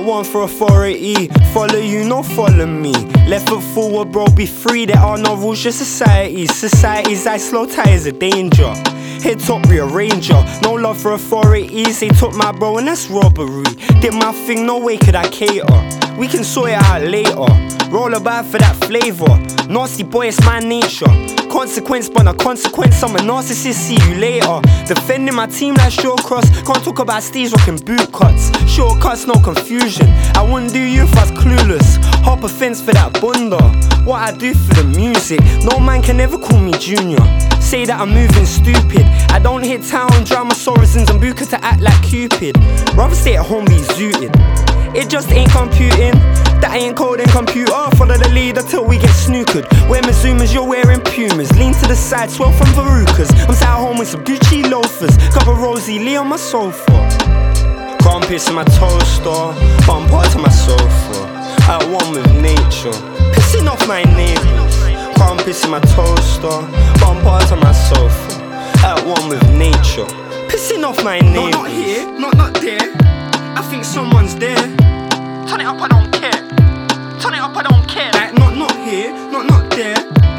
one for authority. Follow you, no follow me. Left foot forward, bro, be free. There are no rules, just societies. Societies like slow tires a danger. Hit top rearranger, no love for authorities. They took my bro and that's robbery. Did my thing, no way could I cater. We can sort it out later. Roll about for that flavor. Nasty boy, it's my nature. Consequence, but not consequence. I'm a narcissist, see you later. Defending my team like Shawcross. Can't talk about Steve's rocking boot cuts. Shortcuts, no confusion. I wouldn't do you if I was clueless. Hop a fence for that bunda. What I do for the music, no man can ever call me junior. Say that I'm moving stupid. I don't hit town, drown my sorrows in Zambuca to act like Cupid. Rather stay at home, be zooted. It just ain't computing. That ain't coding computer. Follow the leader till we get snookered. Wear Mizumas, you're wearing Pumas. Lean to the side, swell from Verucas. I'm sat at home with some Gucci loafers. Cup of Rosie Lee on my sofa. Crumpets in my toaster. Bump part to my sofa. At one with nature. Pissing off my neighbours. Crumpets in my toaster. Bump part to my sofa. At one with nature. Pissing off my neighbours. Not here, not there. I think someone's there. Turn it up, I don't care. Turn it up, I don't care. Like not here, not there.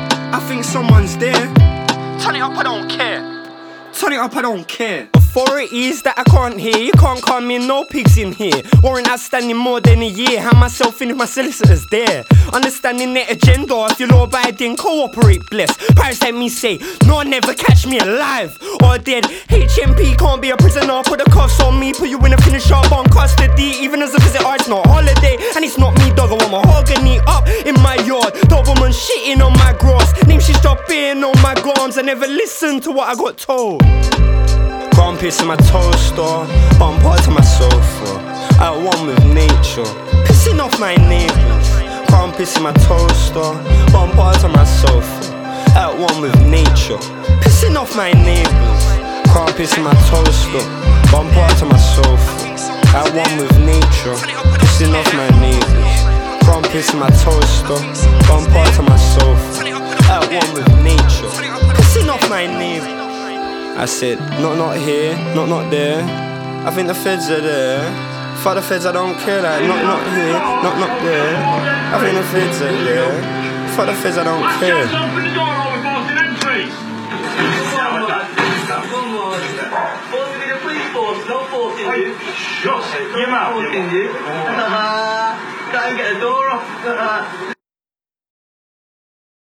I think someone's there. Turn it up, I don't care. Turn it up, I don't care. Authorities that I can't hear. You can't come in, no pigs in here. Warrant outstanding more than a year. Hand myself in if my solicitor's there. Understanding their agenda. If you're law abiding, cooperate, bless. Pirates like me say, no, never catch me alive or dead. HMP can't be a prisoner. Put the cuffs on me, put you in a finish up on custody. Even as a visit, it's not holiday. And it's not me, dog, I want mahogany up in my yard. Doberman shitting on my grass. Name she's dropping on my gums. I never listened to what I got told. Crumpets in my toaster, bump part to my sofa. At one with nature, pissing off my neighbours. Crumpets in my toaster, bump part to my sofa. At one with nature, pissing off my neighbours. Crumpets in my toaster, bump part to my sofa. At one with nature, pissing off my neighbours. Crumpets in my toaster, bump part to my sofa. At one with nature, pissing off my neighbours. I said, not here, not there. I think the feds are there. For the feds, I don't care. Like, not here, not there. I think the feds are there. For the feds, I don't care. Open the door while we're forcing entry. Forcing in a police force, not forcing you. Shut your mouth. Not forcing you. Can't get the door off.